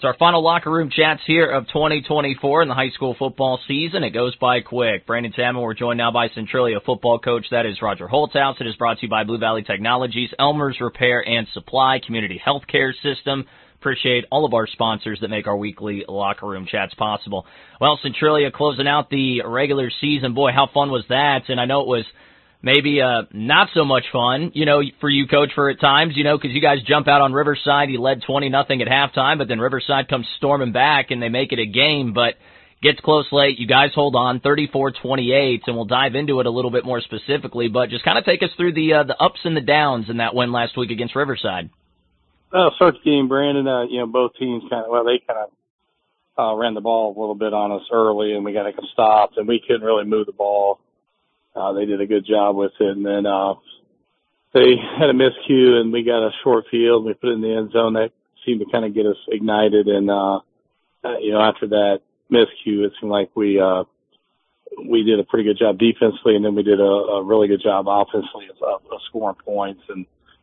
our final locker room chats here of 2024 in the high school football season. It goes by quick. Brandon Salmon, we're joined now by Centralia football coach. That is Roger Holthouse. It is brought to you by Blue Valley Technologies, Elmer's Repair and Supply, Community Healthcare System. Appreciate all of our sponsors that make our weekly locker room chats possible. Well, Centralia closing out the regular season. Boy, how fun was that? And I know it was maybe not so much fun, for you, Coach, for at times, because you guys jump out on Riverside. You led 20-0 at halftime, but then Riverside comes storming back, and they make it a game, but gets close late. You guys hold on, 34-28, and we'll dive into it a little bit more specifically, but just kind of take us through the ups and the downs in that win last week against Riverside. Well, start the game, Brandon. Both teams they ran the ball a little bit on us early, and we got stopped, and we couldn't really move the ball. They did a good job with it, and then they had a miscue, and we got a short field, and we put it in the end zone. That seemed to kind of get us ignited, and after that miscue, it seemed like we did a pretty good job defensively, and then we did a really good job offensively of scoring points, and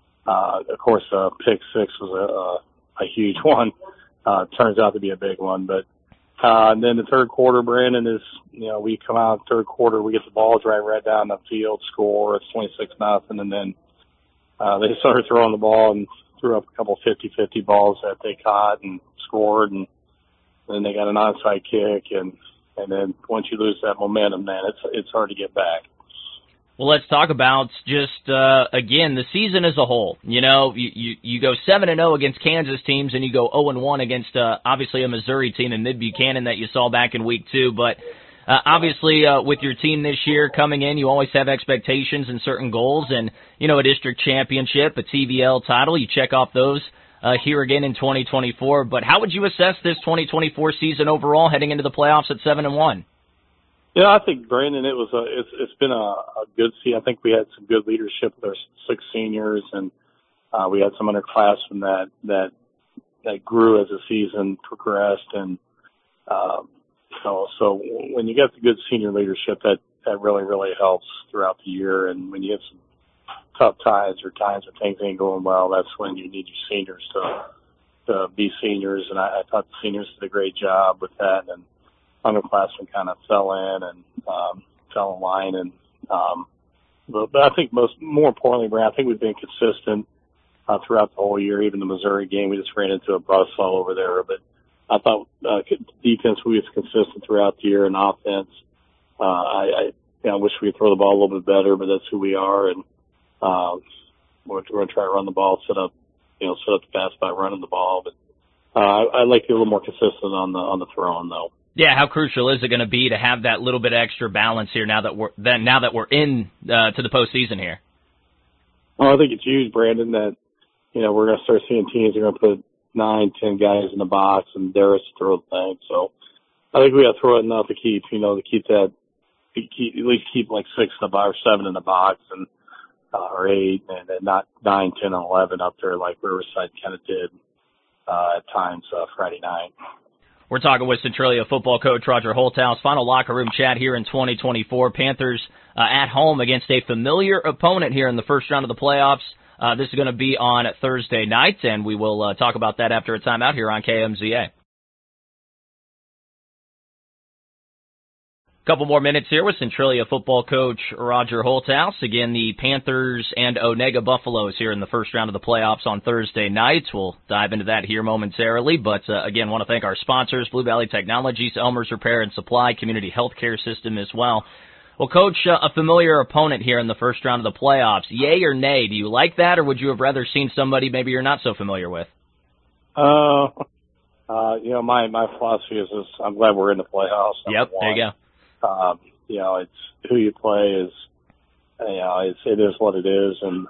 of course, pick six was a huge one. Turns out to be a big one, but and then the third quarter, Brandon, is, we come out third quarter, we get the ball right down the field, score, it's 26-0, and then they started throwing the ball and threw up a couple 50-50 balls that they caught and scored, and then they got an onside kick, and then once you lose that momentum, man, it's hard to get back. Well, let's talk about just, again, the season as a whole. You go 7-0 against Kansas teams, and you go 0-1 against, obviously, a Missouri team in Mid-Buchanan that you saw back in week 2. But, obviously, with your team this year coming in, you always have expectations and certain goals. And, a district championship, a TVL title, you check off those here again in 2024. But how would you assess this 2024 season overall heading into the playoffs at 7-1? Yeah, I think, Brandon, it's been a good season. I think we had some good leadership with our 6 seniors, and we had some underclassmen that grew as the season progressed. And so when you get the good senior leadership, that really, really helps throughout the year. And when you have some tough times or times when things ain't going well, that's when you need your seniors to be seniors. And I thought the seniors did a great job with that. And underclassmen kind of fell in and fell in line, and but I think more importantly, Brad, I think we've been consistent throughout the whole year. Even the Missouri game, we just ran into a buzzsaw over there, but I thought defense we was consistent throughout the year, and offense, I wish we could throw the ball a little bit better, but that's who we are, and we're going to try to run the ball, set up the pass by running the ball, but I'd like to be a little more consistent on the throwing though. Yeah, how crucial is it going to be to have that little bit extra balance here now that we're in to the postseason here? Well, I think it's huge, Brandon, that we're going to start seeing teams that are going to put 9-10 guys in the box and dare us to throw the thing. So I think we got to throw it enough to keep at least keep like 6 in the box or 7 in the box, and or 8, and then not 9, 10, and 11 up there like Riverside kind of did at times Friday night. We're talking with Centralia football coach Roger Holthouse. Final locker room chat here in 2024. Panthers at home against a familiar opponent here in the first round of the playoffs. This is going to be on Thursday night, and we will talk about that after a timeout here on KMZA. Couple more minutes here with Centralia football coach Roger Holthouse. Again, the Panthers and Onega Buffaloes here in the first round of the playoffs on Thursday night. We'll dive into that here momentarily, but again, want to thank our sponsors, Blue Valley Technologies, Elmer's Repair and Supply, Community Healthcare System as well. Well, Coach, a familiar opponent here in the first round of the playoffs. Yay or nay? Do you like that, or would you have rather seen somebody maybe you're not so familiar with? My philosophy is this: I'm glad we're in the playoffs. Yep, there you go. It's who you play is, it is what it is. And,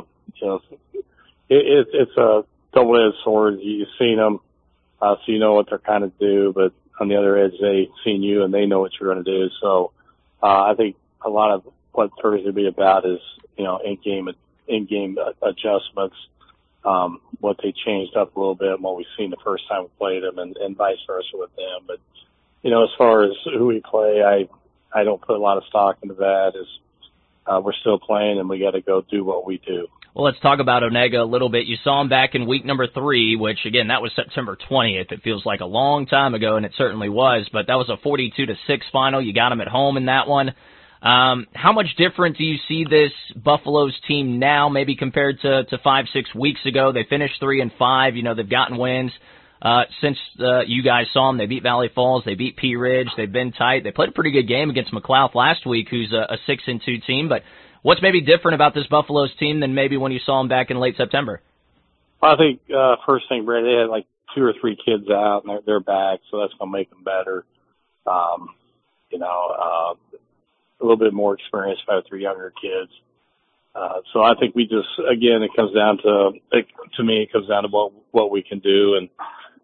it's a double-edged sword. You've seen them, so you know what they're kind of do, but on the other edge, they've seen you and they know what you're going to do. So, I think a lot of what Thursday will be about is, in-game adjustments, what they changed up a little bit and what we've seen the first time we played them, and vice versa with them. But, as far as who we play, I don't put a lot of stock into that. We're still playing, and we got to go do what we do. Well, let's talk about Onega a little bit. You saw him back in week number 3, which, again, that was September 20th. It feels like a long time ago, and it certainly was, but that was a 42-6 final. You got him at home in that one. How much different do you see this Buffaloes team now, maybe compared to 5-6 weeks ago? They finished 3-5. You know, they've gotten wins since you guys saw them. They beat Valley Falls. They beat Pea Ridge. They've been tight. They played a pretty good game against McLeod last week, who's a 6-2 team, but what's maybe different about this Buffaloes team than maybe when you saw them back in late September? I think first thing, Brad, they had like 2 or 3 kids out, and they're back, so that's going to make them better. A little bit more experience, 5 or 3 younger kids. So I think we just, again, it comes down to me, it comes down to what we can do, and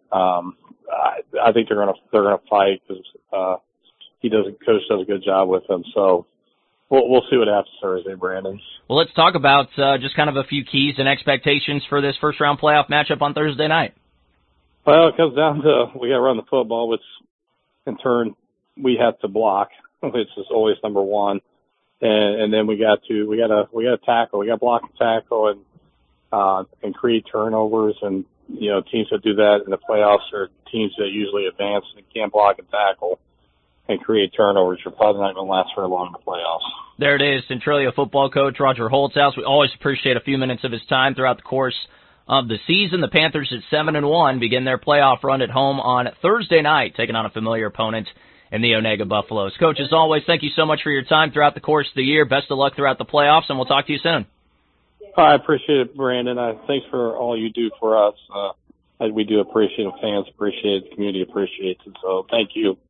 I think they're gonna fight because Coach does a good job with them. So. We'll see what happens Thursday, Brandon. Well, let's talk about just kind of a few keys and expectations for this first-round playoff matchup on Thursday night. Well, it comes down to we got to run the football, which in turn we have to block, which is always number one, and then we got to tackle. We got to block and tackle and create turnovers. And teams that do that in the playoffs are teams that usually advance and can't block and tackle and create turnovers. You're probably not going to last very long in the playoffs. There it is, Centralia football coach Roger Holthouse. We always appreciate a few minutes of his time throughout the course of the season. The Panthers at 7-1 begin their playoff run at home on Thursday night, taking on a familiar opponent in the Onega Buffaloes. Coach, as always, thank you so much for your time throughout the course of the year. Best of luck throughout the playoffs, and we'll talk to you soon. I appreciate it, Brandon. Thanks for all you do for us. We do appreciate it. Fans appreciate it. The community appreciates it. So thank you.